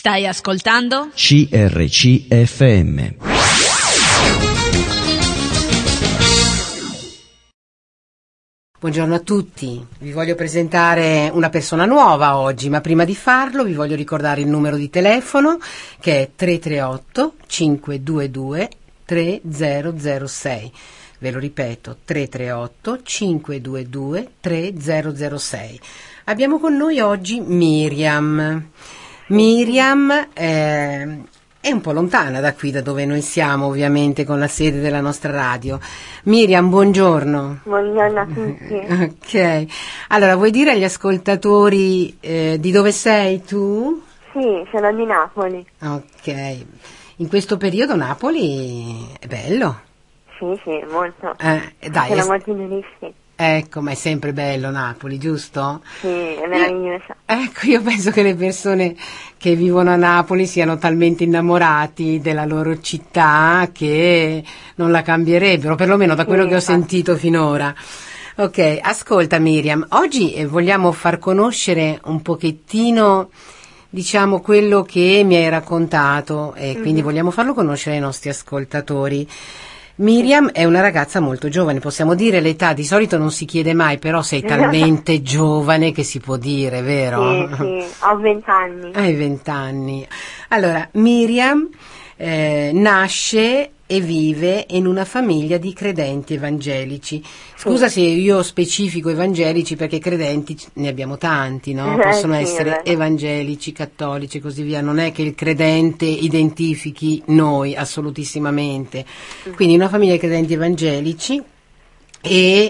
Stai ascoltando? CRC FM. Buongiorno a tutti, vi voglio presentare una persona nuova oggi, ma prima di farlo vi voglio ricordare il numero di telefono che è 338 522 3006. Ve lo ripeto, 338 522 3006. Abbiamo con noi oggi Miriam. Miriam è un po' lontana da qui, da dove noi siamo, ovviamente, con la sede della nostra radio. Miriam, buongiorno. Buongiorno a tutti. Ok, allora vuoi dire agli ascoltatori di dove sei tu? Sì, sono di Napoli. Ok, in questo periodo Napoli è bello. Sì, molto. Dai, Sono molti turisti. Ecco, ma è sempre bello Napoli, giusto? Sì, è meraviglioso. Ecco, io penso che le persone che vivono a Napoli siano talmente innamorati della loro città che non la cambierebbero, perlomeno da quello che ho sentito finora. Ok, ascolta Miriam, oggi vogliamo far conoscere un pochettino, diciamo, quello che mi hai raccontato e quindi vogliamo farlo conoscere ai nostri ascoltatori. Miriam è una ragazza molto giovane, possiamo dire l'età, di solito non si chiede mai, però sei talmente giovane che si può dire, vero? Sì, ho 20 anni. Hai 20 anni. Allora, Miriam nasce e vive in una famiglia di credenti evangelici. Scusa se io specifico evangelici perché credenti ne abbiamo tanti, no? Possono essere evangelici, cattolici e così via. Non è che il credente identifichi noi, assolutissimamente. Quindi una famiglia di credenti evangelici e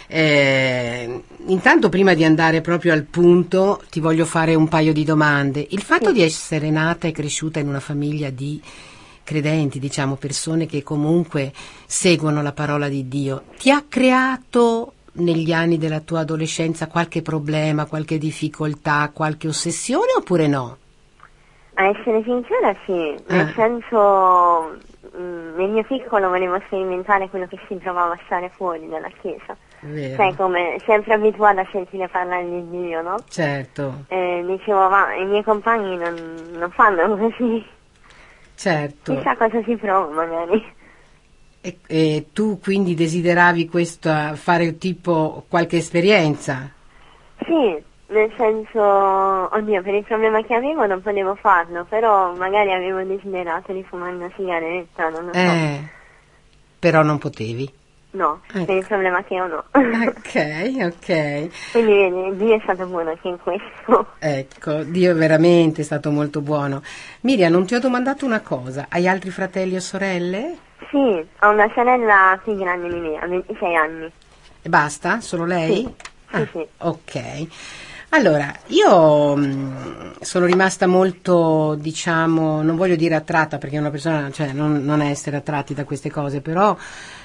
intanto prima di andare proprio al punto ti voglio fare un paio di domande. Il fatto di essere nata e cresciuta in una famiglia di credenti, diciamo, persone che comunque seguono la parola di Dio, ti ha creato negli anni della tua adolescenza qualche problema, qualche difficoltà, qualche ossessione oppure no? A essere sincera sì, nel senso nel mio piccolo volevo sperimentare quello che si trovava a stare fuori dalla chiesa. Vero. Sai, come sempre abituata a sentire parlare di Dio, no? Certo. Dicevo, ma i miei compagni non fanno così. Certo. Chissà cosa si prova magari. E tu quindi desideravi fare tipo qualche esperienza? Sì, nel senso, oddio, per il problema che avevo non potevo farlo, però magari avevo desiderato di fumare una sigaretta, non lo so. Però non potevi? No, ecco. Per il problema che ho no. Ok. Quindi vedi, Dio è stato buono anche in questo. Ecco, Dio è veramente stato molto buono. Miriam, non ti ho domandato una cosa, hai altri fratelli o sorelle? Sì, ho una sorella più grande di me, ha 26 anni. E basta? Solo lei? Sì. Ok. Allora, io sono rimasta molto, diciamo, non voglio dire attratta perché una persona, cioè non è essere attratti da queste cose, però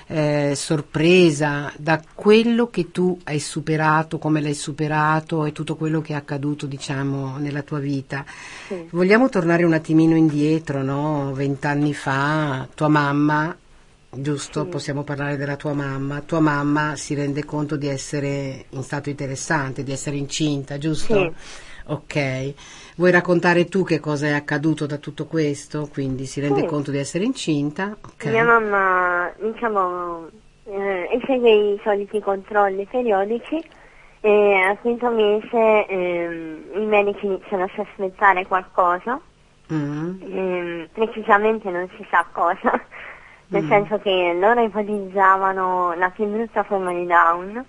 sorpresa da quello che tu hai superato, come l'hai superato e tutto quello che è accaduto, diciamo, nella tua vita. Sì. Vogliamo tornare un attimino indietro, no? 20 anni fa, tua mamma, giusto? Sì. Possiamo parlare della tua mamma. Tua mamma si rende conto di essere in stato interessante, di essere incinta, giusto? Sì. Ok. Vuoi raccontare tu che cosa è accaduto da tutto questo? Quindi si rende conto di essere incinta? Okay. Mia mamma, diciamo, esegue i soliti controlli periodici e al quinto mese i medici iniziano a sospettare qualcosa, precisamente non si sa cosa. Nel senso che loro ipotizzavano la più brutta forma di Down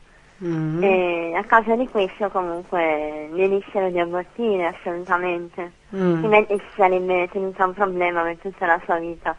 e a causa di questo comunque le dissero di abortire assolutamente, altrimenti si sarebbe tenuto un problema per tutta la sua vita.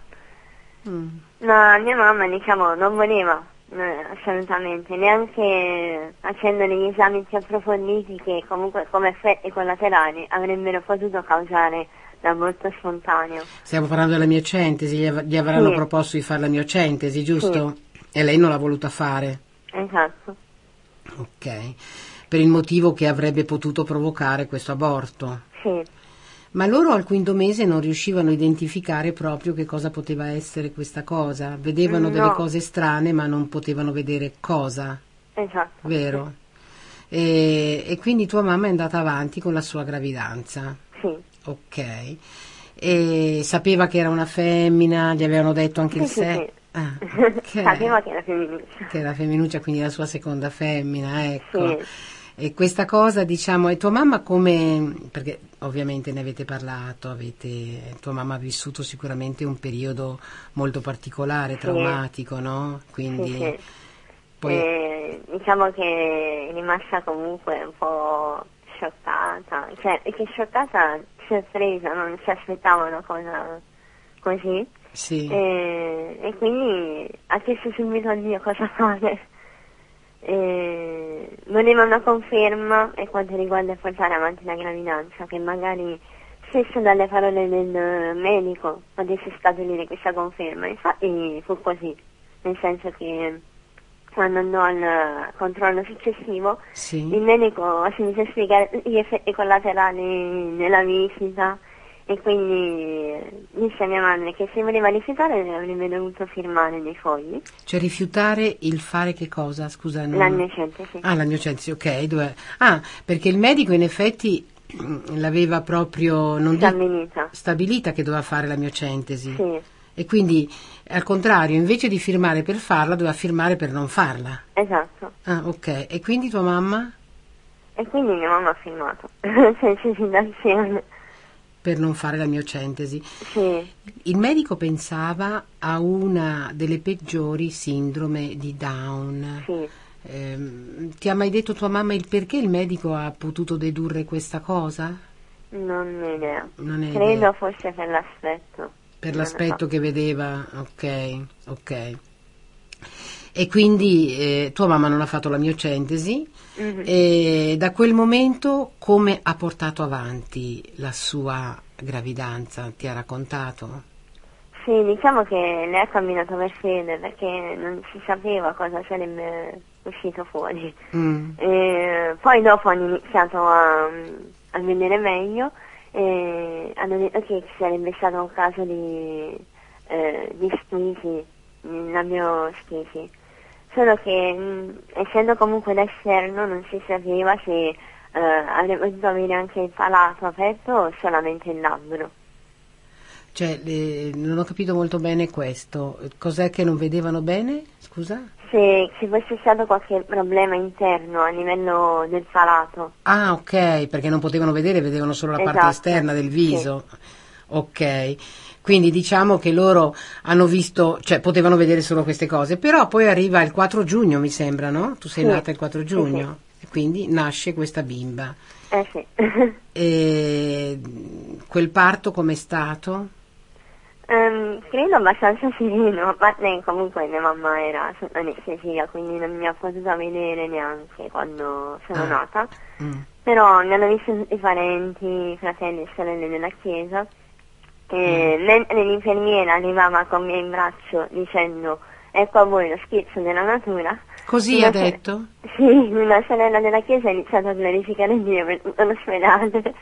Ma mia mamma, diciamo, non voleva assolutamente, neanche facendo degli esami più approfonditi che comunque come effetti collaterali avrebbero potuto causare l'aborto spontaneo. Stiamo parlando della miocentesi, gli avranno proposto di fare la miocentesi, giusto? Sì. E lei non l'ha voluta fare? Esatto. Ok, per il motivo che avrebbe potuto provocare questo aborto? Sì. Ma loro al quinto mese non riuscivano a identificare proprio che cosa poteva essere questa cosa? Vedevano delle cose strane ma non potevano vedere cosa? Esatto. Vero? E quindi tua mamma è andata avanti con la sua gravidanza? Sì. Ok. E sapeva che era una femmina, gli avevano detto anche il sesso? Sì. Ah, okay. Sapeva che era femminuccia. Che era femminuccia, quindi la sua seconda femmina, ecco. Sì. E questa cosa, diciamo, e tua mamma come, perché ovviamente ne avete parlato, tua mamma ha vissuto sicuramente un periodo molto particolare, traumatico, no? Quindi Sì. poi Diciamo che è rimasta comunque un po' scioccata, cioè che scioccata, sorpresa, non si aspettava una cosa così. sì, E quindi ha chiesto subito a Dio cosa fare. Voleva una conferma per quanto riguarda il portare avanti la gravidanza, che magari stesso dalle parole del medico potesse scaturire questa conferma. Infatti fu così, nel senso che quando andò al controllo successivo sì. il medico si mise a spiegare gli effetti collaterali della visita, e quindi disse a mia madre che se voleva rifiutare avrebbe dovuto firmare dei fogli. Cioè rifiutare il fare che cosa? Scusa, non... L'amniocentesi. Ah, l'amniocentesi, ok. Perché il medico in effetti l'aveva proprio stabilita che doveva fare l'amniocentesi. Sì. E quindi, al contrario, invece di firmare per farla, doveva firmare per non farla. Esatto. Ah, ok. E quindi tua mamma? E quindi mia mamma ha firmato, senza esitazione. Per non fare l'amniocentesi. Sì. Il medico pensava a una delle peggiori sindrome di Down. Sì. Ti ha mai detto tua mamma il perché il medico ha potuto dedurre questa cosa? Non ho idea. Non è Credo idea. fosse per l'aspetto. Per Non l'aspetto lo so. che vedeva, ok. E quindi tua mamma non ha fatto l'amniocentesi. Mhm. E da quel momento come ha portato avanti la sua gravidanza? Ti ha raccontato? Sì, diciamo che lei ha camminato per fede perché non si sapeva cosa sarebbe uscito fuori. Poi dopo hanno iniziato a vedere meglio e hanno detto che sarebbe stato un caso di stisi, labiostisi. Solo che essendo comunque da esterno non si sapeva se avrebbe potuto avere anche il palato aperto o solamente il labbro. Cioè, non ho capito molto bene questo. Cos'è che non vedevano bene? Scusa? Se ci fosse stato qualche problema interno a livello del palato. Ah, ok, perché non potevano vedere, vedevano solo la parte Esatto, esterna del viso. sì. Ok, quindi diciamo che loro hanno visto, cioè potevano vedere solo queste cose, però poi arriva il 4 giugno, mi sembra, no? Tu sei Sì, nata il 4 giugno, sì. e quindi nasce questa bimba. Sì. E quel parto com'è stato? Credo abbastanza sereno, ma lei comunque mia mamma era sotto anestesia, quindi non mi ha potuto vedere neanche quando sono nata. Però mi hanno visto tutti i parenti, fratelli e sorelle della chiesa, e mentre l'infermiera arrivava con me in braccio dicendo ecco a voi lo schizzo della natura. Così ha detto? Sì, una sorella della chiesa ha iniziato a glorificare Dio per tutto l'ospedale.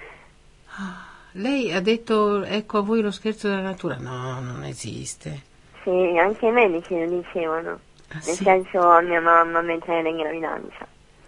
Lei ha detto ecco a voi lo scherzo della natura? No, non esiste. Sì, anche i medici lo dicevano, nel sì? senso a mia mamma mentre era in gravidanza.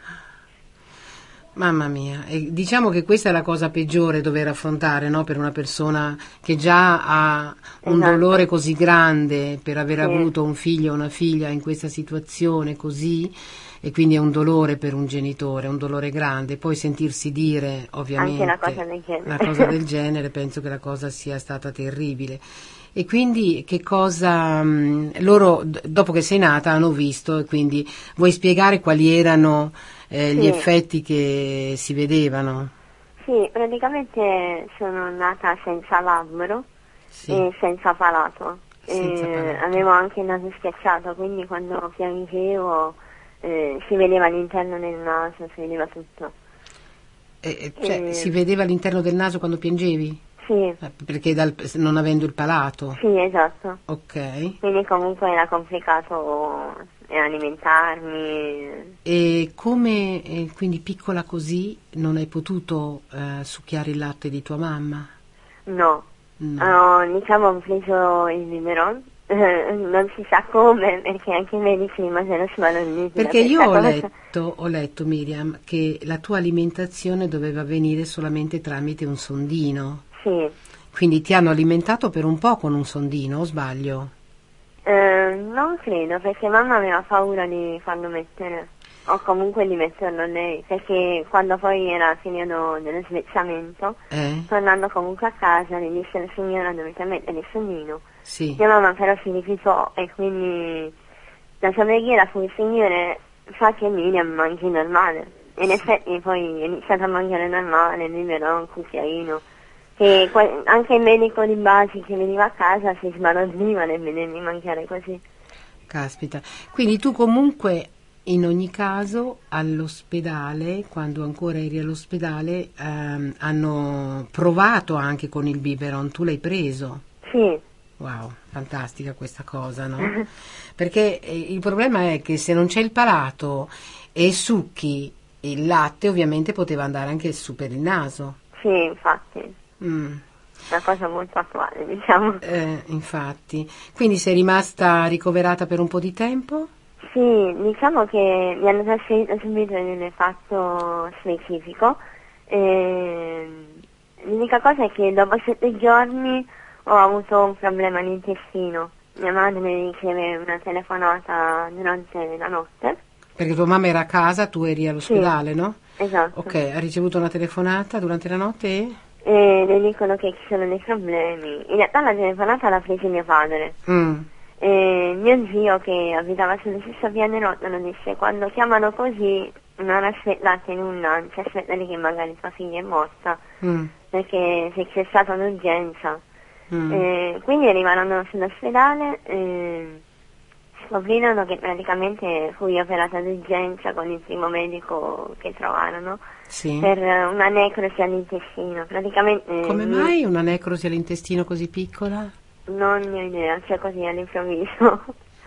Mamma mia, e diciamo che questa è la cosa peggiore dover affrontare, no? Per una persona che già ha un dolore così grande per aver avuto un figlio o una figlia in questa situazione così, e quindi è un dolore per un genitore, un dolore grande. Poi sentirsi dire, ovviamente, anche una cosa del genere, penso che la cosa sia stata terribile. E quindi che cosa loro, dopo che sei nata, hanno visto, e quindi vuoi spiegare quali erano gli effetti che si vedevano? Sì, praticamente sono nata senza labbro e senza palato. Avevo anche il naso schiacciato, quindi quando piangevo si vedeva all'interno del naso, si vedeva tutto. Cioè, si vedeva all'interno del naso quando piangevi? Sì. Perché non avendo il palato? Sì, esatto. Ok. Quindi comunque era complicato alimentarmi. E come, quindi piccola così, non hai potuto succhiare il latte di tua mamma? No. Diciamo ho preso il biberon, non si sa come, perché anche i medici rimasero sbalorditi. Perché io ho letto Miriam, che la tua alimentazione doveva avvenire solamente tramite un sondino. Sì. Quindi ti hanno alimentato per un po' con un sondino, o sbaglio? Non credo, perché mamma aveva paura di farlo mettere, o comunque di metterlo lei, perché quando poi era finito dello svezzamento, tornando comunque a casa, le disse la signora dovete mettere il sondino. Sì. Mia mamma però si rifiutò e quindi la sua preghiera fu: il Signore fa che Miriam mangi normale. E in effetti poi è iniziata a mangiare normale, vivere un cucchiaino. E anche il medico di base che veniva a casa si sbalordiva nel vedermi mangiare così. Caspita. Quindi tu comunque in ogni caso all'ospedale, quando ancora eri all'ospedale, hanno provato anche con il biberon, tu l'hai preso? Sì. Wow, fantastica questa cosa, no? Perché il problema è che se non c'è il palato e succhi il latte, ovviamente poteva andare anche su per il naso. Sì, infatti. Una cosa molto attuale, diciamo. Infatti. Quindi sei rimasta ricoverata per un po' di tempo? Sì, diciamo che mi hanno trasferito subito in un reparto specifico. L'unica cosa è che dopo 7 giorni ho avuto un problema all'intestino. Mia madre mi riceve una telefonata durante la notte. Perché tua mamma era a casa, tu eri all'ospedale, sì, no? Esatto. Ok, ha ricevuto una telefonata durante la notte e le dicono che ci sono dei problemi. In realtà la telefonata l'ha presa mio padre. E mio zio, che abitava sullo stesso pianerottolo, lo disse: quando chiamano così non aspettate nulla, anzi aspettate che magari tua figlia è morta, perché se c'è stata un'urgenza. Quindi arrivarono sull'ospedale e scoprirono che praticamente fui operata d'urgenza con il primo medico che trovarono. Sì. Per una necrosi all'intestino. Praticamente. Come mai una necrosi all'intestino così piccola? Non ne ho idea, cioè così all'improvviso.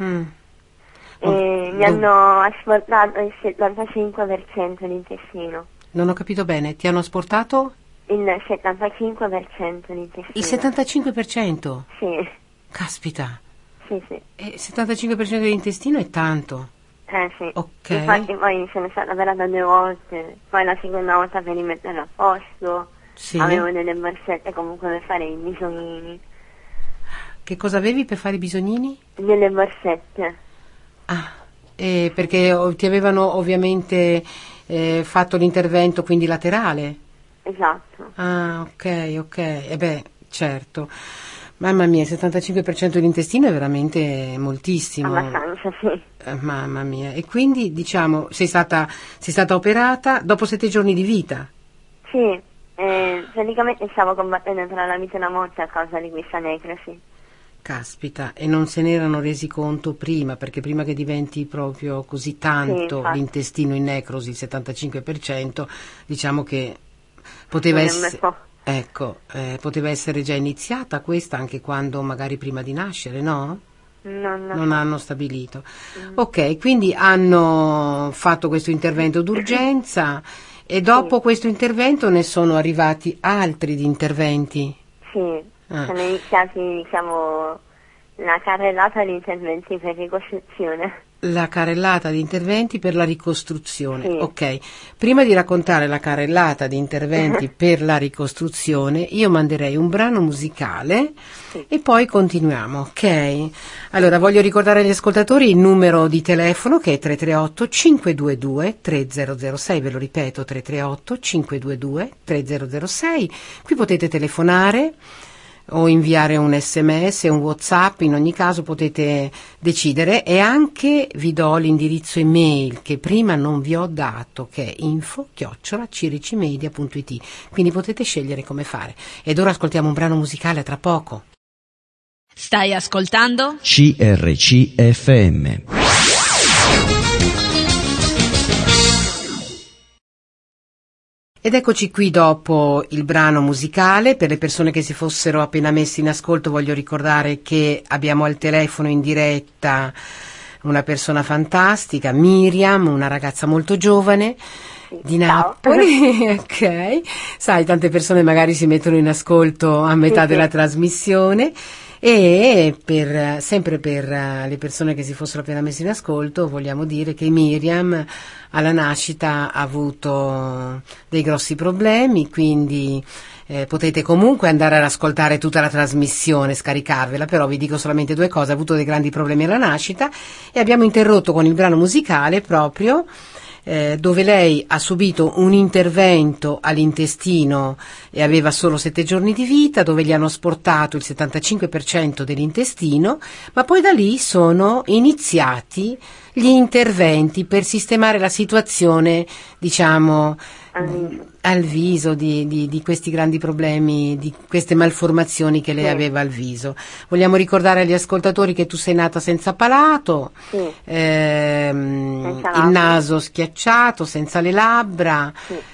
Mi hanno asportato il 75% l'intestino. Non ho capito bene, ti hanno asportato? Il 75% l'intestino. Il 75%? Sì. Caspita. Sì. Il 75% dell'intestino è tanto. Sì. Ok. Infatti poi sono stata operata 2 volte, poi la seconda volta per rimetterla a posto. Sì. Avevo delle borsette comunque per fare i bisognini. Che cosa avevi per fare i bisognini? Delle borsette. Perché ti avevano ovviamente fatto l'intervento quindi laterale? Esatto. Ok. Certo. Mamma mia, il 75% dell'intestino è veramente moltissimo. Abbastanza, sì. Mamma mia. E quindi, diciamo, sei stata operata dopo 7 giorni di vita? Sì, praticamente stavo combattendo tra la vita e la morte a causa di questa necrosi. Caspita, e non se ne erano resi conto prima, perché prima che diventi proprio così tanto l'intestino in necrosi, il 75%, diciamo che poteva essere... poteva essere già iniziata questa anche quando magari prima di nascere, no? Non hanno stabilito. Ok, quindi hanno fatto questo intervento d'urgenza e dopo questo intervento ne sono arrivati altri di interventi? Sì, sono iniziati, diciamo, la carrellata di interventi per ricostruzione. La carrellata di interventi per la ricostruzione. Sì. Ok, prima di raccontare la carrellata di interventi per la ricostruzione, io manderei un brano musicale e poi continuiamo, ok? Allora, voglio ricordare agli ascoltatori il numero di telefono che è 338 522 3006, ve lo ripeto, 338 522 3006. Qui potete telefonare o inviare un SMS, un WhatsApp, in ogni caso potete decidere, e anche vi do l'indirizzo email che prima non vi ho dato, che è info@ciricimedia.it, quindi potete scegliere come fare. Ed ora ascoltiamo un brano musicale, tra poco. Stai ascoltando? CRCFM. Ed eccoci qui dopo il brano musicale. Per le persone che si fossero appena messi in ascolto voglio ricordare che abbiamo al telefono in diretta una persona fantastica, Miriam, una ragazza molto giovane di Napoli. Ok, sai, tante persone magari si mettono in ascolto a metà della trasmissione E sempre per le persone che si fossero appena messe in ascolto, vogliamo dire che Miriam alla nascita ha avuto dei grossi problemi, quindi potete comunque andare ad ascoltare tutta la trasmissione, scaricarvela, però vi dico solamente due cose: ha avuto dei grandi problemi alla nascita e abbiamo interrotto con il brano musicale proprio dove lei ha subito un intervento all'intestino e aveva solo 7 giorni di vita, dove gli hanno asportato il 75% dell'intestino, ma poi da lì sono iniziati gli interventi per sistemare la situazione, diciamo, al viso di questi grandi problemi, di queste malformazioni che lei aveva al viso. Vogliamo ricordare agli ascoltatori che tu sei nata senza palato, il naso schiacciato, senza le labbra,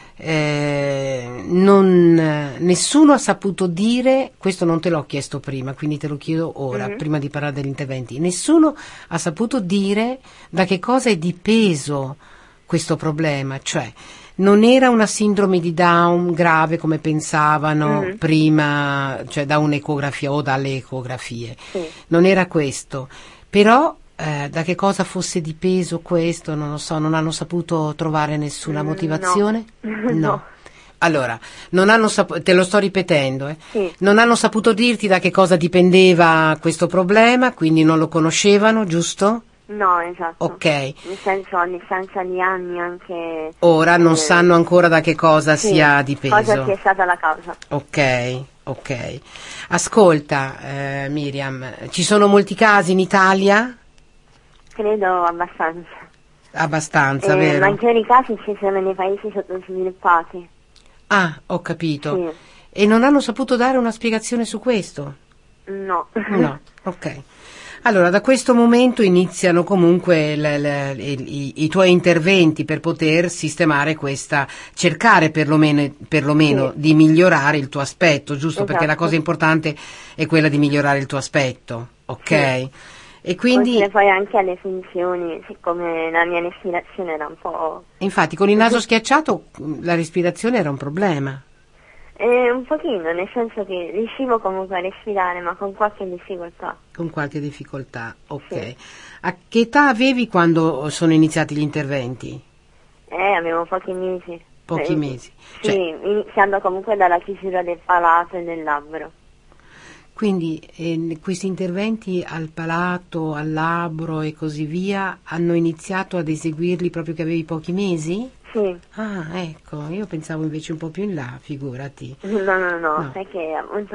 nessuno ha saputo dire, questo non te l'ho chiesto prima, quindi te lo chiedo ora, prima di parlare degli interventi, nessuno ha saputo dire da che cosa è dipeso questo problema, cioè non era una sindrome di Down grave come pensavano prima, cioè da un'ecografia o dalle ecografie, non era questo, però da che cosa fosse dipeso questo non lo so, non hanno saputo trovare nessuna motivazione? No. Allora, non hanno te lo sto ripetendo, non hanno saputo dirti da che cosa dipendeva questo problema, quindi non lo conoscevano, giusto? No, esatto. Ok. Nel senso, a distanza di anni anche... Ora non sanno ancora da che cosa sia dipeso. Cosa sia stata la causa. Ok. Ascolta, Miriam, ci sono molti casi in Italia? Credo abbastanza. Abbastanza, vero? Maggiori casi ci sono nei paesi sottosviluppati. Ah, ho capito. Sì. E non hanno saputo dare una spiegazione su questo? No. No, ok. Allora, da questo momento iniziano comunque i tuoi interventi per poter sistemare cercare perlomeno di migliorare il tuo aspetto, giusto? Perché la cosa importante è quella di migliorare il tuo aspetto, ok? Sì. E quindi... Oltre poi anche alle funzioni, siccome la mia respirazione era un po'... Infatti, con il naso schiacciato la respirazione era un problema. Un pochino, nel senso che riuscivo comunque a respirare, ma con qualche difficoltà. Con qualche difficoltà, ok. Sì. A che età avevi quando sono iniziati gli interventi? Avevo pochi mesi. Pochi mesi. Sì, iniziando comunque dalla chiusura del palato e del labbro. Quindi questi interventi al palato, al labbro e così via hanno iniziato ad eseguirli proprio che avevi pochi mesi? Sì. Ah, ecco, io pensavo invece un po' più in là, figurati. No, perché appunto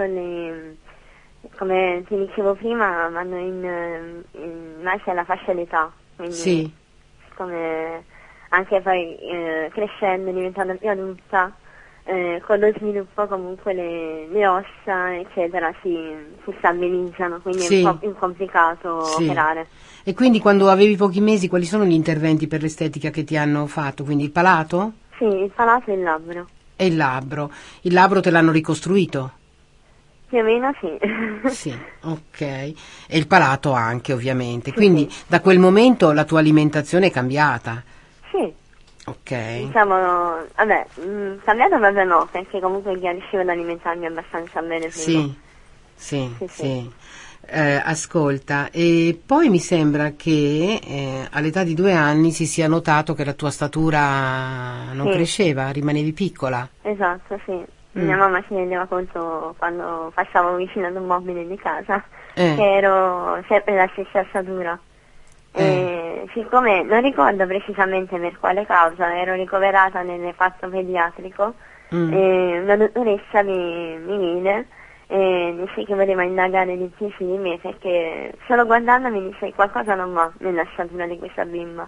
come ti dicevo prima vanno in base alla fascia d'età, quindi sì. Come anche poi crescendo, diventando più adulta, con lo sviluppo comunque le ossa eccetera si stabilizzano, quindi è un po' più complicato operare. E quindi quando avevi pochi mesi quali sono gli interventi per l'estetica che ti hanno fatto? Quindi il palato? Sì, il palato e il labbro. E il labbro? Il labbro te l'hanno ricostruito? Più o meno sì. Sì, ok. E il palato anche ovviamente. Sì, quindi da quel momento la tua alimentazione è cambiata? Sì. Ok. Diciamo, cambiato proprio no, perché comunque riuscivo ad alimentarmi abbastanza bene prima. Sì. Ascolta, e poi mi sembra che all'età di 2 anni si sia notato che la tua statura non cresceva, rimanevi piccola. Esatto, sì. Mia mamma si rendeva conto quando passavo vicino ad un mobile di casa che ero sempre la stessa statura. Siccome non ricordo precisamente per quale causa ero ricoverata nel reparto pediatrico, una dottoressa mi vide e disse che voleva indagare di più su di me, perché solo guardandomi disse qualcosa non va nella statura di questa bimba.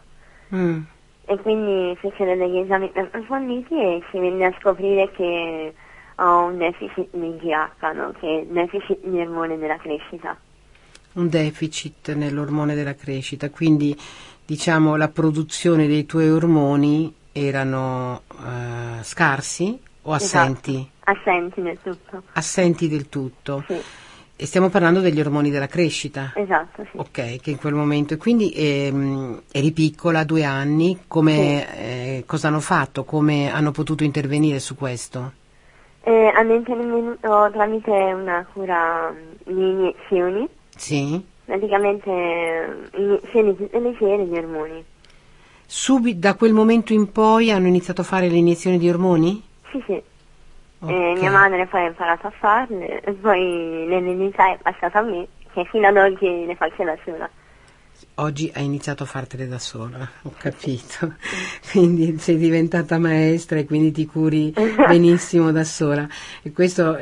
E quindi fecero degli esami approfonditi e si venne a scoprire che ho un deficit di GH, no? Che è il deficit di ormone della crescita. Un deficit nell'ormone della crescita, quindi diciamo la produzione dei tuoi ormoni erano scarsi o assenti? Esatto. Assenti del tutto. Assenti del tutto. Sì. E stiamo parlando degli ormoni della crescita? Esatto, sì. Ok, che in quel momento, e quindi eri piccola, 2 anni, come cosa hanno fatto? Come hanno potuto intervenire su questo? Hanno intervenuto tramite una cura di iniezioni. Sì. Praticamente iniezioni tutte le sere di ormoni. Subito da quel momento in poi hanno iniziato a fare le iniezioni di ormoni? Sì, sì. Okay. Mia madre poi ha imparato a farle e poi l'eredità è passata a me, che fino ad oggi le faccio da sola. Oggi hai iniziato a fartele da sola, ho capito. Quindi sei diventata maestra e quindi ti curi benissimo da sola. E questo,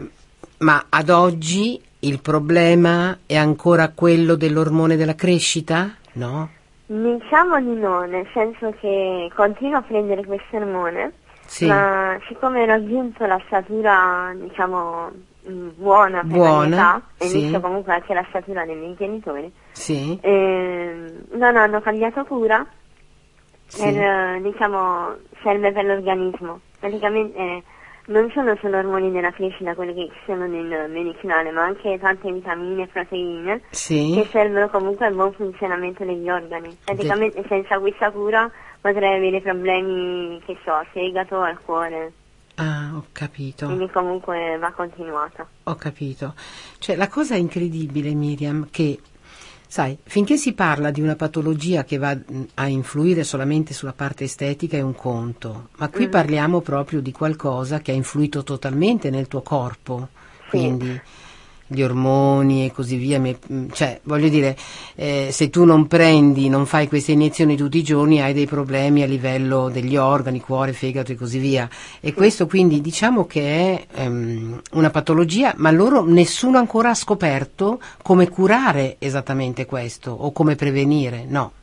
ma ad oggi il problema è ancora quello dell'ormone della crescita? No? Diciamo di no, nel senso che continuo a prendere questo ormone, sì. Ma siccome ho raggiunto la statura, diciamo, buona per la mia età, e sì. visto comunque anche la statura dei miei genitori, sì. non hanno cambiato cura, sì. diciamo, serve per l'organismo. Praticamente non sono solo ormoni della crescita quelli che ci sono nel medicinale, ma anche tante vitamine e proteine sì. che servono comunque al buon funzionamento degli organi. Praticamente senza questa cura potrei avere problemi, che so, al fegato, al cuore. Ah, ho capito. Quindi comunque va continuata. Ho capito. Cioè, la cosa incredibile, Miriam, che, sai, finché si parla di una patologia che va a influire solamente sulla parte estetica è un conto, ma qui parliamo proprio di qualcosa che ha influito totalmente nel tuo corpo, quindi gli ormoni e così via, cioè, voglio dire, se tu non fai queste iniezioni tutti i giorni hai dei problemi a livello degli organi, cuore, fegato e così via, e questo quindi diciamo che è una patologia, ma nessuno ancora ha scoperto come curare esattamente questo o come prevenire, no?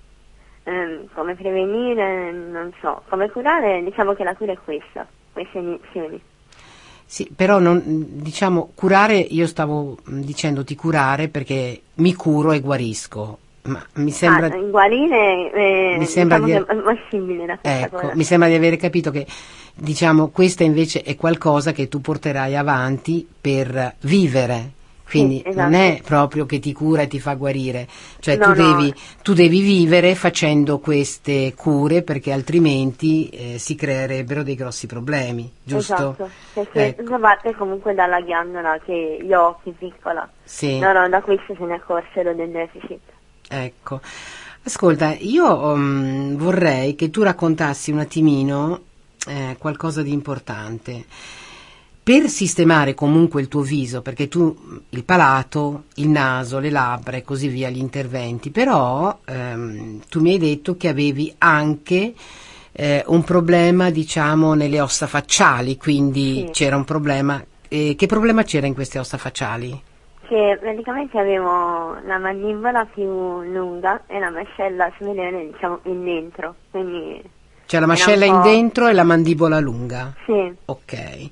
Come prevenire non so, come curare, diciamo che la cura è questa, queste iniezioni. Sì, però diciamo curare, io stavo dicendoti curare perché mi curo e guarisco, ma mi sembra guarire mi sembra diciamo che è possibile da questa cosa. Mi sembra di aver capito che diciamo questa invece è qualcosa che tu porterai avanti per vivere. Quindi esatto. Non è proprio che ti cura e ti fa guarire, cioè no, tu devi vivere facendo queste cure perché altrimenti si creerebbero dei grossi problemi, giusto? Esatto, perché parte comunque dalla ghiandola che gli occhi piccola, sì. No, da questo se ne accorsero del deficit. Ecco, ascolta, io vorrei che tu raccontassi un attimino qualcosa di importante. Per sistemare comunque il tuo viso, perché tu il palato, il naso, le labbra e così via, gli interventi, però tu mi hai detto che avevi anche un problema, diciamo, nelle ossa facciali, quindi c'era un problema. Che problema c'era in queste ossa facciali? Che praticamente avevo la mandibola più lunga e la mascella superiore, diciamo, in dentro, quindi... Cioè la mascella in dentro e la mandibola lunga? Sì. Ok.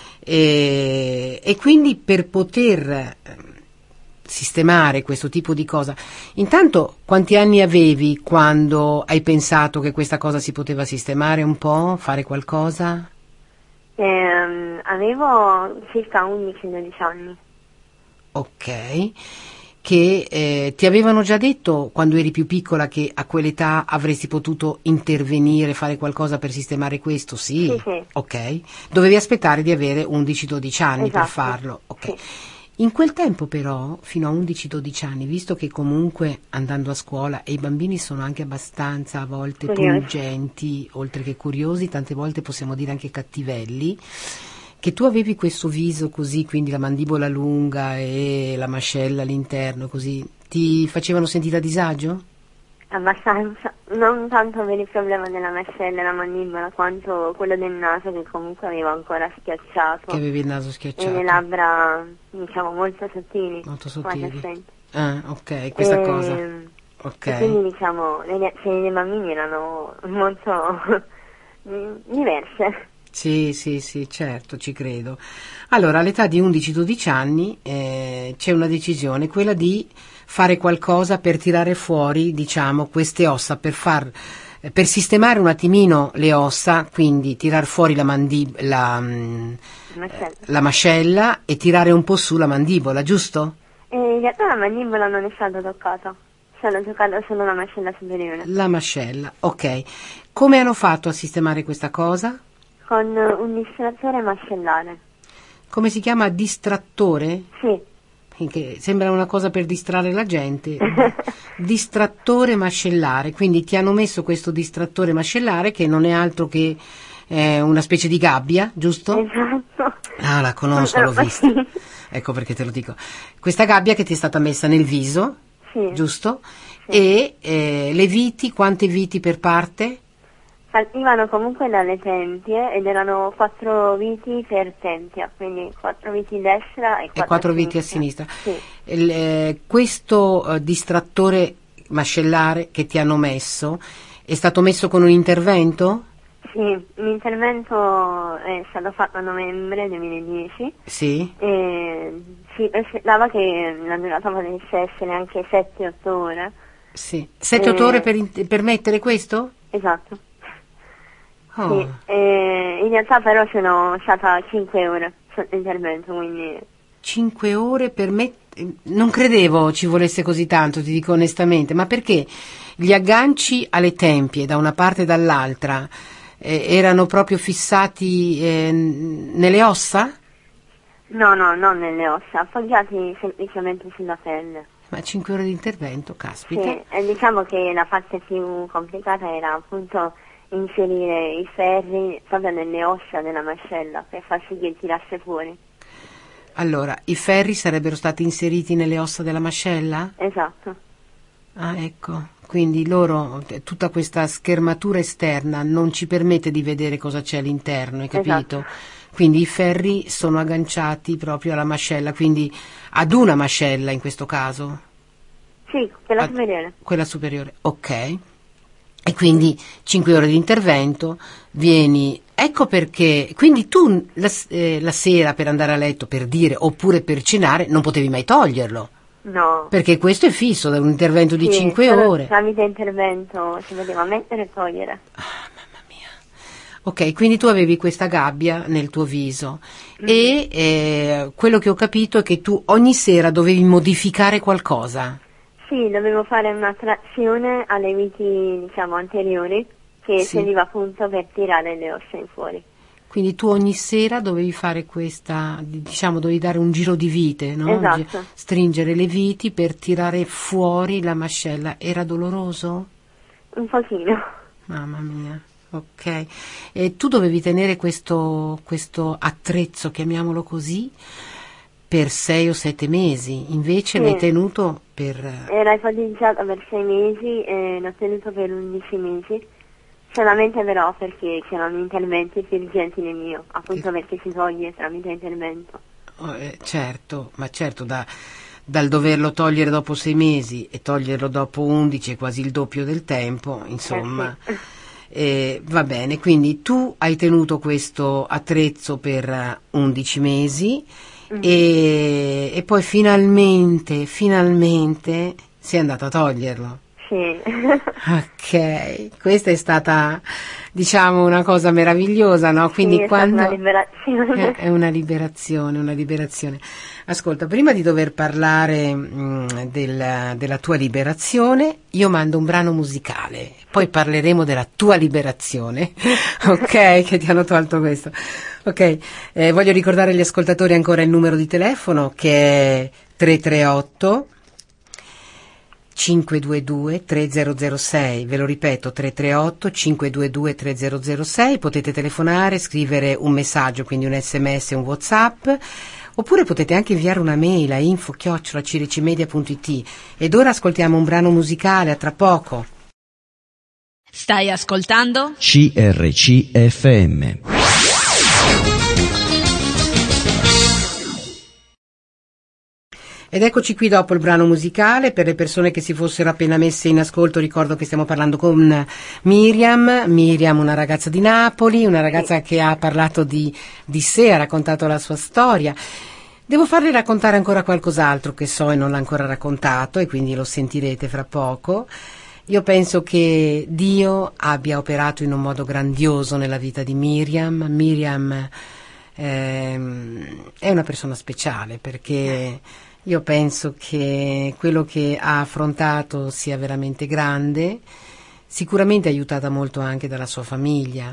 E quindi per poter sistemare questo tipo di cosa, intanto quanti anni avevi quando hai pensato che questa cosa si poteva sistemare un po', fare qualcosa? Avevo circa 11-12 anni. Ok, che ti avevano già detto quando eri più piccola che a quell'età avresti potuto intervenire, fare qualcosa per sistemare questo? Sì. Ok, dovevi aspettare di avere 11-12 anni per farlo. Ok. Sì. In quel tempo però, fino a 11-12 anni, visto che comunque andando a scuola, e i bambini sono anche abbastanza a volte pungenti, oltre che curiosi, tante volte possiamo dire anche cattivelli, che tu avevi questo viso così, quindi la mandibola lunga e la mascella all'interno, così, ti facevano sentire a disagio? Abbastanza, non tanto per il problema della mascella e la mandibola, quanto quello del naso che comunque avevo ancora schiacciato. Che avevi il naso schiacciato. E le labbra, diciamo, molto sottili. Molto sottili. Ah, ok, questa cosa. Ok. E quindi, diciamo, le reazioni dei bambini erano molto diverse. Sì, certo, ci credo. Allora, all'età di 11-12 anni c'è una decisione, quella di fare qualcosa per tirare fuori, diciamo, queste ossa, per sistemare un attimino le ossa, quindi tirar fuori la mascella e tirare un po' su la mandibola, giusto? In realtà la mandibola non è stata toccata, sono toccata solo la mascella superiore. La mascella, ok. Come hanno fatto a sistemare questa cosa? Con un distrattore mascellare. Come si chiama? Distrattore? Sì. Che sembra una cosa per distrarre la gente. Distrattore mascellare, quindi ti hanno messo questo distrattore mascellare che non è altro che una specie di gabbia, giusto? Esatto. Ah, la conosco, l'ho vista. Ecco perché te lo dico. Questa gabbia che ti è stata messa nel viso, Sì. giusto? Sì. E le viti, quante viti per parte? Partivano comunque dalle tempie ed erano 4 viti per tempia, quindi 4 viti a destra e 4 viti a sinistra. Sì. Questo distrattore mascellare che ti hanno messo è stato messo con un intervento? Sì, l'intervento è stato fatto a novembre 2010. Sì. E si aspettava che la durata potesse essere anche 7-8 ore. Sì. 7-8 ore per mettere questo? Esatto. Oh. Sì, in realtà però sono stata 5 ore sotto intervento, quindi... 5 ore per non credevo ci volesse così tanto, ti dico onestamente, ma perché gli agganci alle tempie da una parte e dall'altra erano proprio fissati nelle ossa? No, non nelle ossa, appoggiati semplicemente sulla pelle. Ma 5 ore di intervento, caspita. Sì, e diciamo che la parte più complicata era appunto inserire i ferri proprio nelle ossa della mascella per far sì che tirasse fuori. Allora, i ferri sarebbero stati inseriti nelle ossa della mascella? Esatto. Ah, ecco. Quindi tutta questa schermatura esterna non ci permette di vedere cosa c'è all'interno, hai capito? Esatto. Quindi i ferri sono agganciati proprio alla mascella, quindi ad una mascella in questo caso? Sì, quella superiore. Quella superiore, ok. E quindi 5 ore di intervento, ecco perché, quindi tu la sera per andare a letto, per dire, oppure per cenare, non potevi mai toglierlo. No. Perché questo è fisso, da un intervento di 5 ore. Tramite intervento si poteva mettere e togliere. Ah, mamma mia. Ok, quindi tu avevi questa gabbia nel tuo viso e quello che ho capito è che tu ogni sera dovevi modificare qualcosa. Sì, dovevo fare una trazione alle viti, diciamo, anteriori che serviva appunto per tirare le ossa in fuori. Quindi tu ogni sera dovevi fare dovevi dare un giro di vite, no? Esatto. Stringere le viti per tirare fuori la mascella. Era doloroso? Un pochino. Mamma mia, ok. E tu dovevi tenere questo attrezzo, chiamiamolo così, per 6 o 7 mesi, invece l'hai tenuto per... Era ipotizzata per 6 mesi e l'ho tenuto per 11 mesi. Solamente però perché c'erano interventi più urgenti del mio, appunto perché si toglie tramite intervento. Certo, ma certo dal doverlo togliere dopo 6 mesi e toglierlo dopo 11 è quasi il doppio del tempo, insomma. Sì. Va bene, quindi tu hai tenuto questo attrezzo per 11 mesi e poi finalmente sei andato a toglierlo. Sì. Ok, questa è stata, diciamo, una cosa meravigliosa, no? Quindi sì, quando è una liberazione. È una liberazione. Ascolta, prima di dover parlare della tua liberazione, io mando un brano musicale, poi parleremo della tua liberazione, ok? Che ti hanno tolto questo. Ok, voglio ricordare agli ascoltatori ancora il numero di telefono che è 338 522 3006, ve lo ripeto, 338 522 3006, potete telefonare, scrivere un messaggio, quindi un SMS, un WhatsApp, oppure potete anche inviare una mail a info@ciricimedia.it. Ed ora ascoltiamo un brano musicale, a tra poco. Stai ascoltando? CRCFM. Ed eccoci qui dopo il brano musicale. Per le persone che si fossero appena messe in ascolto, ricordo che stiamo parlando con Miriam, una ragazza di Napoli, una ragazza che ha parlato di sé, ha raccontato la sua storia. Devo farle raccontare ancora qualcos'altro che so e non l'ha ancora raccontato, e quindi lo sentirete fra poco. Io penso che Dio abbia operato in un modo grandioso nella vita di Miriam. Miriam è una persona speciale, perché io penso che quello che ha affrontato sia veramente grande, sicuramente aiutata molto anche dalla sua famiglia.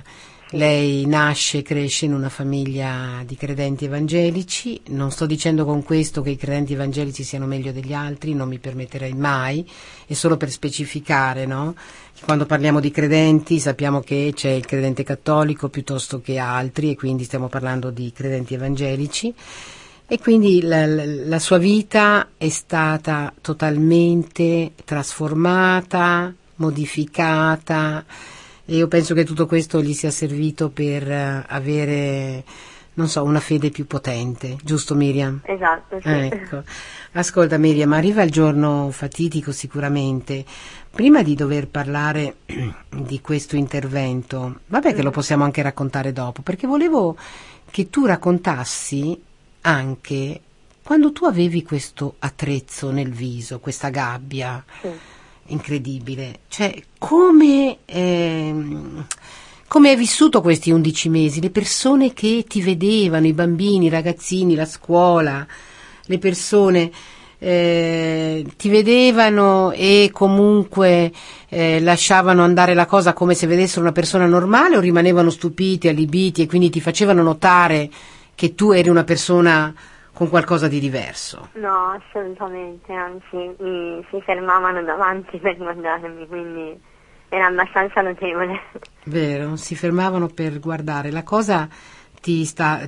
Lei nasce e cresce in una famiglia di credenti evangelici. Non sto dicendo con questo che i credenti evangelici siano meglio degli altri, non mi permetterei mai, è solo per specificare, no? Che quando parliamo di credenti sappiamo che c'è il credente cattolico piuttosto che altri, e quindi stiamo parlando di credenti evangelici. E quindi la sua vita è stata totalmente trasformata, modificata, e io penso che tutto questo gli sia servito per avere, non so, una fede più potente, giusto Miriam? Esatto, sì. Ecco. Ascolta Miriam, arriva il giorno fatitico sicuramente. Prima di dover parlare di questo intervento, vabbè che lo possiamo anche raccontare dopo, perché volevo che tu raccontassi anche quando tu avevi questo attrezzo nel viso, questa gabbia. Sì. Incredibile, cioè come hai vissuto questi 11 mesi, le persone che ti vedevano, i bambini, i ragazzini, la scuola, le persone ti vedevano e comunque lasciavano andare la cosa come se vedessero una persona normale, o rimanevano stupiti, allibiti, e quindi ti facevano notare che tu eri una persona con qualcosa di diverso? No, assolutamente, anzi si fermavano davanti per guardarmi, quindi era abbastanza notevole. Vero, si fermavano per guardare. La cosa ti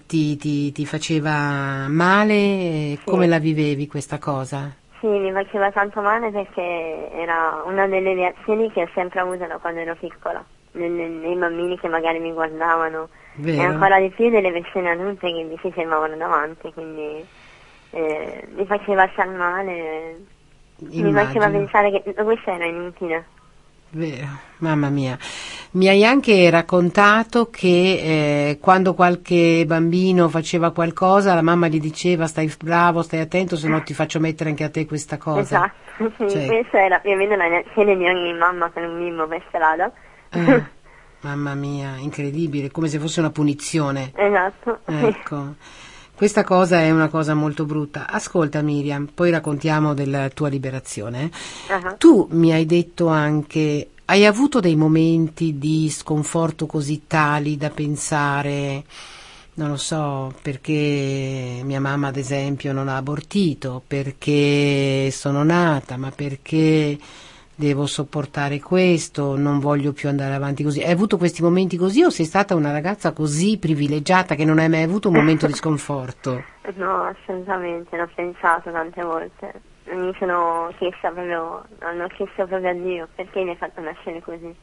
faceva male? Sì. Come la vivevi questa cosa? Sì, mi faceva tanto male perché era una delle reazioni che ho sempre avuto da quando ero piccola, nei bambini che magari mi guardavano. Vero. E ancora di più delle persone adulte che mi si fermavano davanti, quindi mi faceva star male, mi faceva pensare che tutto questo era inutile. Vero, mamma mia. Mi hai anche raccontato che quando qualche bambino faceva qualcosa, la mamma gli diceva stai bravo, stai attento, se no ti faccio mettere anche a te questa cosa. Esatto, sì, cioè, questa era più o meno la reazione di ogni mamma con un bimbo per strada. Mamma mia, incredibile, come se fosse una punizione. Esatto. Ecco, questa cosa è una cosa molto brutta. Ascolta Miriam, poi raccontiamo della tua liberazione. Uh-huh. Tu mi hai detto anche, hai avuto dei momenti di sconforto così tali da pensare, non lo so, perché mia mamma ad esempio non ha abortito, perché sono nata, ma perché devo sopportare questo, non voglio più andare avanti così. Hai avuto questi momenti così, o sei stata una ragazza così privilegiata che non hai mai avuto un momento di sconforto? No, assolutamente, l'ho pensato tante volte. Mi sono chiesta proprio, hanno chiesto proprio a Dio perché mi hai fatto nascere così.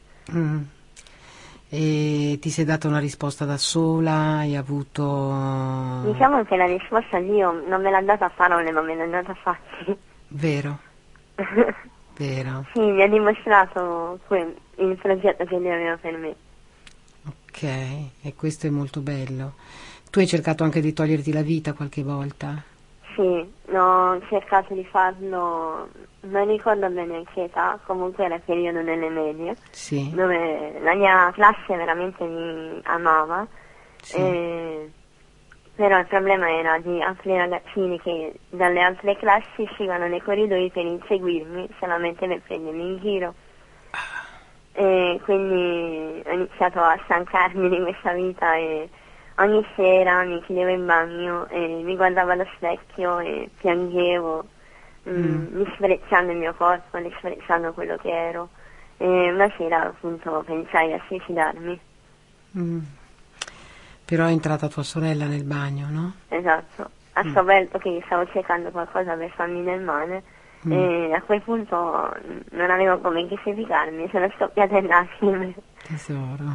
E ti sei data una risposta da sola? Hai avuto... Diciamo che la risposta a Dio non me l'ha data a parole, ma me l'ha data a fatti. Vero. Vero. Sì, mi ha dimostrato il progetto che Dio aveva per me. Ok, e questo è molto bello. Tu hai cercato anche di toglierti la vita qualche volta? Sì, ho cercato di farlo, non ricordo bene che età, comunque era periodo nelle medie, sì, dove la mia classe veramente mi amava, sì. però il problema era di altri ragazzini che dalle altre classi uscivano nei corridoi per inseguirmi solamente per prendermi in giro. E quindi ho iniziato a stancarmi di questa vita e ogni sera mi chiudevo in bagno e mi guardavo allo specchio e piangevo, disprezzando il mio corpo, disprezzando quello che ero. E una sera appunto pensai a suicidarmi. Però è entrata tua sorella nel bagno, no? Esatto, ha scoperto che stavo cercando qualcosa per farmi del male e a quel punto non avevo come giustificarmi, sono scoppiata in lacrime. Tesoro.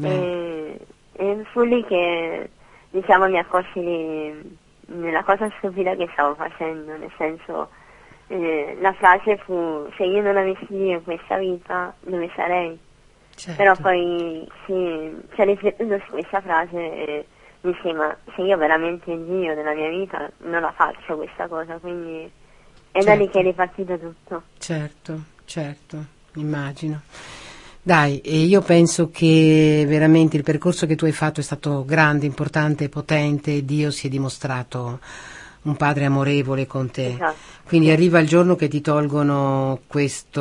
E fu lì che, diciamo, mi accorsi della cosa stupida che stavo facendo, nel senso, la frase fu: se io non avessi Dio in questa vita, dove sarei? Certo. Però poi ci ho riflettuto su questa frase e mi disse: ma se io veramente Dio nella mia vita non la faccio questa cosa, quindi è da lì che è ripartito tutto. Certo, immagino. Dai, e io penso che veramente il percorso che tu hai fatto è stato grande, importante, potente, e Dio si è dimostrato un padre amorevole con te. Esatto. Quindi arriva il giorno che ti tolgono questa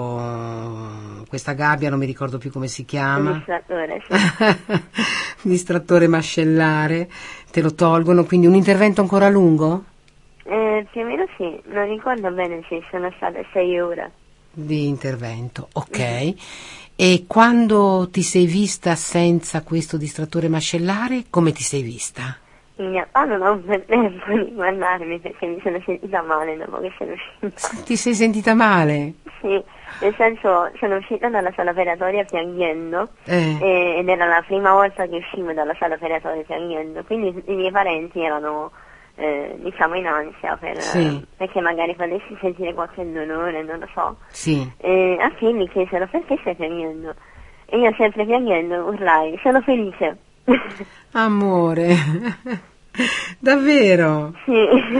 gabbia, non mi ricordo più come si chiama. Il distrattore, sì. Distrattore mascellare, te lo tolgono, quindi un intervento ancora lungo? Più o meno sì, non ricordo bene se sono state 6 ore. Di intervento, ok. E quando ti sei vista senza questo distrattore mascellare, come ti sei vista? In realtà non ho avuto tempo di guardarmi perché mi sono sentita male dopo che sono uscita. Ti sei sentita male? Sì, nel senso sono uscita dalla sala operatoria piangendo ed era la prima volta che uscivo dalla sala operatoria piangendo, quindi tutti i miei parenti erano diciamo in ansia perché magari potessi sentire qualche dolore, non lo so. Sì. A che mi chiesero perché stai piangendo? E io sempre piangendo urlai, sono felice. Amore, davvero? Sì.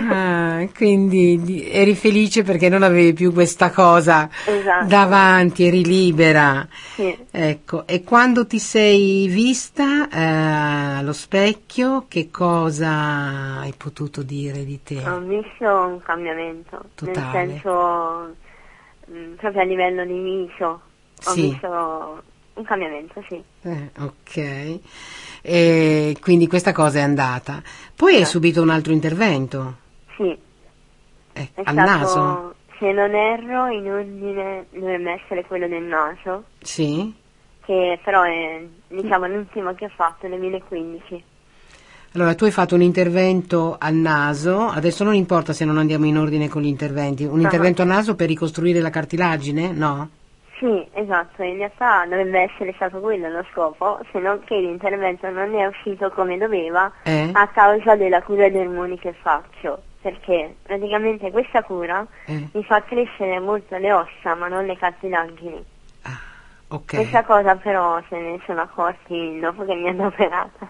Quindi eri felice perché non avevi più questa cosa davanti, eri libera. Sì. Ecco, e quando ti sei vista allo specchio, che cosa hai potuto dire di te? Ho visto un cambiamento, totale. Nel senso proprio a livello di viso, ho visto un cambiamento, sì. Ok. E quindi questa cosa è andata. Poi hai subito un altro intervento? Sì. Al stato, naso? Se non erro, in ordine dovrebbe essere quello del naso. Sì. Che però è, diciamo, l'ultimo che ho fatto nel 2015. Allora, tu hai fatto un intervento al naso, adesso non importa se non andiamo in ordine con gli interventi, un intervento al naso per ricostruire la cartilagine, no? Sì, esatto, in realtà dovrebbe essere stato quello lo scopo, se non che l'intervento non è uscito come doveva a causa della cura dei ormoni che faccio, perché praticamente questa cura mi fa crescere molto le ossa ma non le cartilagini. Okay. Questa cosa però se ne sono accorti dopo che mi hanno operata.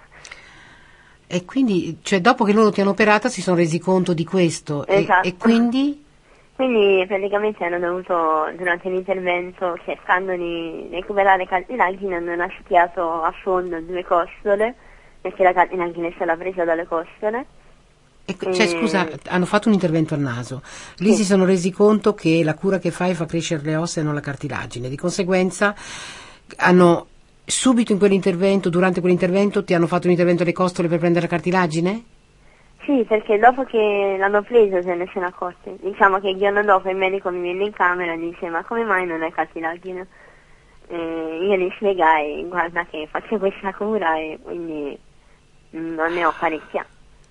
E quindi, cioè dopo che loro ti hanno operata si sono resi conto di questo? Esatto. E quindi? Quindi praticamente hanno dovuto, durante l'intervento, cercando di recuperare cartilagine, hanno raschiato a fondo 2 costole, perché la cartilagine è stata presa dalle costole. Cioè, scusa, hanno fatto un intervento al naso, lì si sono resi conto che la cura che fai fa crescere le ossa e non la cartilagine, di conseguenza hanno subito in quell'intervento, durante quell'intervento, ti hanno fatto un intervento alle costole per prendere la cartilagine? Sì, perché dopo che l'hanno preso se ne sono accorti. Diciamo che il giorno dopo il medico mi venne in camera e dice ma come mai non è cartilagine? Io gli spiegai guarda che faccio questa cura e quindi non ne ho parecchia.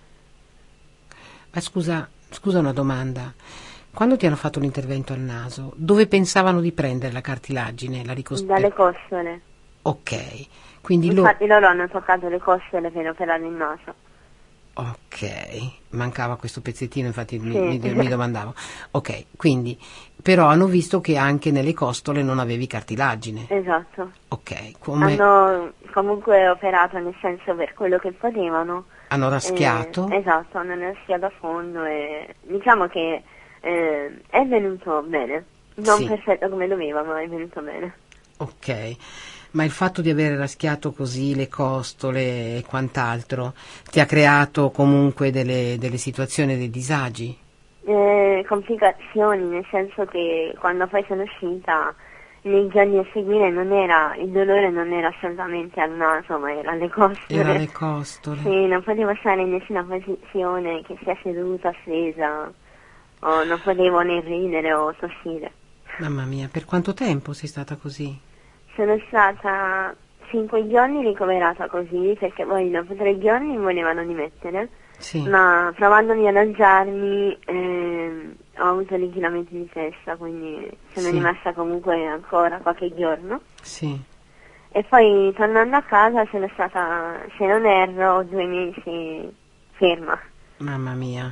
Ma scusa una domanda, quando ti hanno fatto l'intervento al naso, dove pensavano di prendere la cartilagine, la ricostruzione? Dalle costole. Ok, quindi infatti loro hanno toccato le costole per operare il naso. Ok, mancava questo pezzettino, infatti mi domandavo. Ok, quindi, però hanno visto che anche nelle costole non avevi cartilagine. Esatto. Ok, hanno comunque operato, nel senso, per quello che potevano. Hanno raschiato? Esatto, hanno raschiato a fondo e diciamo che è venuto bene. Non perfetto come doveva, ma è venuto bene. Ok. Ma il fatto di avere raschiato così le costole e quant'altro ti ha creato comunque delle situazioni, dei disagi? Complicazioni, nel senso che quando poi sono uscita nei giorni a seguire il dolore non era assolutamente al naso, ma era alle costole. Era alle costole. Sì, non potevo stare in nessuna posizione che sia seduta, stesa, o non potevo né ridere o tossire. Mamma mia, per quanto tempo sei stata così? Sono stata 5 giorni ricoverata così, perché poi dopo 3 giorni mi volevano dimettere, ma provandomi ad alzarmi ho avuto l'inquinamento di testa, quindi sono rimasta comunque ancora qualche giorno. Sì. E poi tornando a casa sono stata, se non erro, 2 mesi ferma. Mamma mia.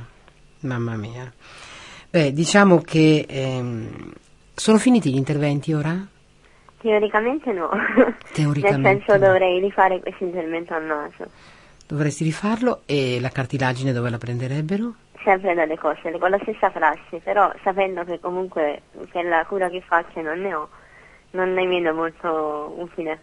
Beh, diciamo che sono finiti gli interventi ora? Teoricamente no, Teoricamente nel senso dovrei rifare questo intervento al naso. Dovresti rifarlo e la cartilagine dove la prenderebbero? Sempre dalle costole, con la stessa prassi, però sapendo che comunque per la cura che faccio non ne ho, non ne vedo molto utile.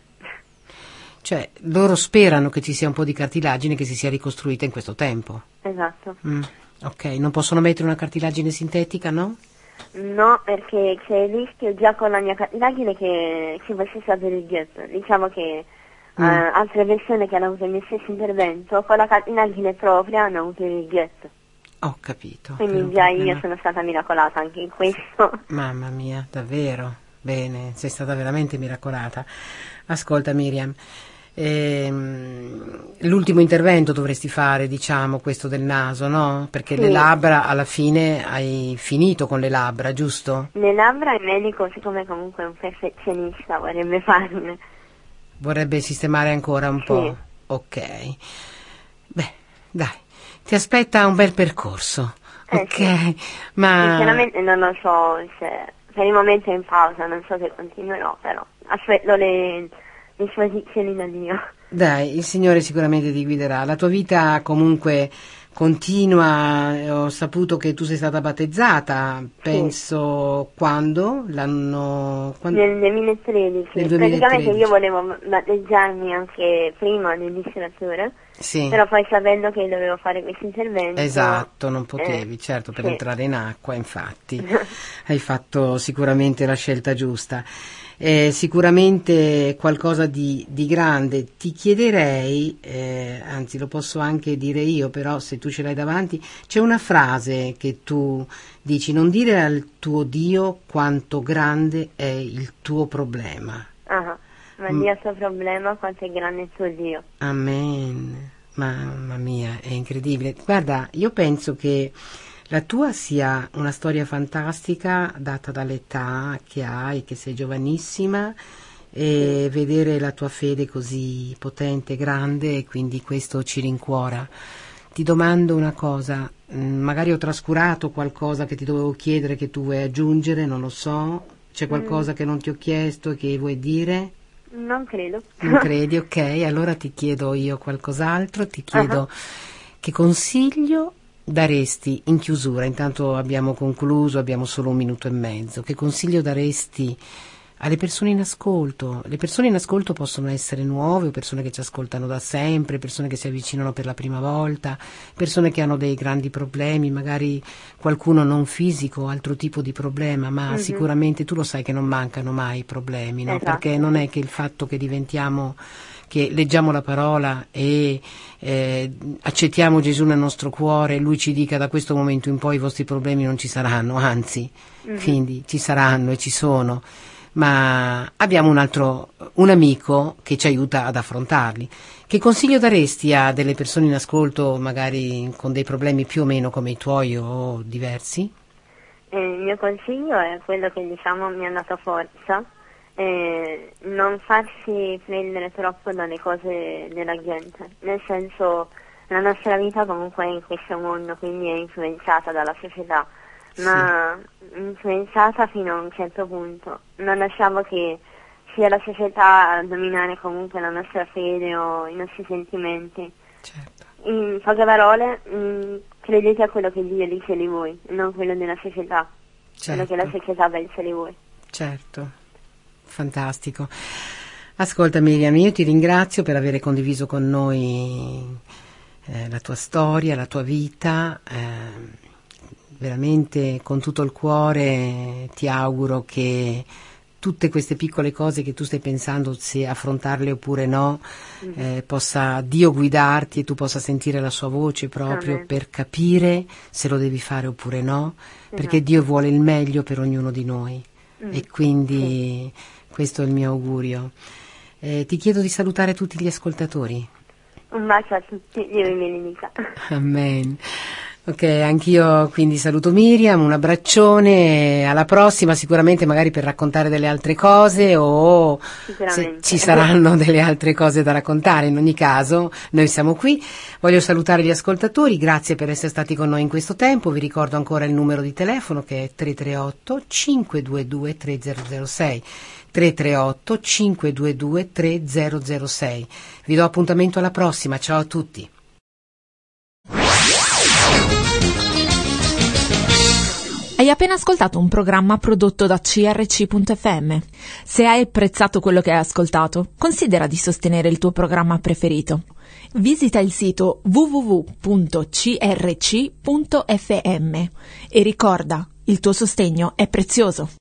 Cioè, loro sperano che ci sia un po' di cartilagine che si sia ricostruita in questo tempo. Esatto. Ok, non possono mettere una cartilagine sintetica, no? No, perché c'è il rischio già con la mia cartilagine che ci fosse stato il ghetto. Diciamo che altre persone che hanno avuto il mio stesso intervento con la cartilagine propria hanno avuto il ghetto. Ho capito. Quindi già io sono stata miracolata anche in questo. Mamma mia, davvero? Bene, sei stata veramente miracolata. Ascolta Miriam, l'ultimo intervento dovresti fare, diciamo, questo del naso, no? Perché sì. Le labbra, alla fine hai finito con le labbra, giusto? Le labbra il medico, siccome comunque è un perfezionista, vorrebbe farne. Vorrebbe sistemare ancora un po'? Ok. Beh, dai, ti aspetta un bel percorso, ok? Sì. Ma... Sinceramente non lo so, per il momento è in pausa, non so se continuerò, però aspetto le disposizioni da Dio. Dai, il Signore sicuramente ti guiderà. La tua vita comunque continua. Ho saputo che tu sei stata battezzata, penso, quando? Nel 2013. Nel 2013. Praticamente io volevo battezzarmi anche prima dell'iniziatura, sì. Però poi sapendo che dovevo fare questo intervento... Esatto, non potevi, certo, per sì. entrare in acqua, infatti. Hai fatto sicuramente la scelta giusta. Sicuramente qualcosa di grande. Ti chiederei, anzi lo posso anche dire io, però se tu ce l'hai davanti, c'è una frase che tu dici: non dire al tuo Dio quanto grande è il tuo problema. Ma Dio il tuo problema, quanto è grande il tuo Dio. Amen. Mamma mia, è incredibile. Guarda, io penso che la tua sia una storia fantastica data dall'età che hai, che sei giovanissima, e vedere la tua fede così potente, grande, e quindi questo ci rincuora. Ti domando una cosa, magari ho trascurato qualcosa che ti dovevo chiedere che tu vuoi aggiungere, non lo so, c'è qualcosa che non ti ho chiesto e che vuoi dire? Non credo. Non credi? Ok, allora ti chiedo io qualcos'altro, ti chiedo che consiglio daresti in chiusura, intanto abbiamo concluso, abbiamo solo 1 minuto e mezzo, che consiglio daresti alle persone in ascolto? Le persone in ascolto possono essere nuove, o persone che ci ascoltano da sempre, persone che si avvicinano per la prima volta, persone che hanno dei grandi problemi, magari qualcuno non fisico, altro tipo di problema, ma sicuramente tu lo sai che non mancano mai problemi, no? Esatto. Perché non è che il fatto che diventiamo, che leggiamo la parola e accettiamo Gesù nel nostro cuore, Lui ci dica: da questo momento in poi i vostri problemi non ci saranno, anzi, quindi ci saranno e ci sono. Ma abbiamo un amico che ci aiuta ad affrontarli. Che consiglio daresti a delle persone in ascolto, magari con dei problemi più o meno come i tuoi o diversi? Il mio consiglio è quello che, diciamo, mi ha dato forza, non farsi prendere troppo dalle cose della gente, nel senso, la nostra vita comunque è in questo mondo, quindi è influenzata dalla società, ma influenzata fino a un certo punto. Non lasciamo che sia la società a dominare comunque la nostra fede o i nostri sentimenti. Certo. In poche parole, credete a quello che Dio dice di voi, non quello della società, quello che la società pensa di voi. Certo, fantastico. Ascolta Miriam, io ti ringrazio per aver condiviso con noi la tua storia, la tua vita. Veramente con tutto il cuore ti auguro che tutte queste piccole cose che tu stai pensando, se affrontarle oppure no, possa Dio guidarti e tu possa sentire la sua voce proprio per capire se lo devi fare oppure no, perché Dio vuole il meglio per ognuno di noi e quindi questo è il mio augurio. Ti chiedo di salutare tutti gli ascoltatori. Un bacio a tutti, Dio vi benedica. Amen. Ok, anch'io quindi saluto Miriam, un abbraccione, alla prossima sicuramente, magari per raccontare delle altre cose o se ci saranno delle altre cose da raccontare. In ogni caso noi siamo qui. Voglio salutare gli ascoltatori, grazie per essere stati con noi in questo tempo. Vi ricordo ancora il numero di telefono che è 338 522 3006. 338 522 3006. Vi do appuntamento alla prossima, ciao a tutti. Hai appena ascoltato un programma prodotto da CRC.fm. Se hai apprezzato quello che hai ascoltato, considera di sostenere il tuo programma preferito. Visita il sito www.crc.fm e ricorda, il tuo sostegno è prezioso.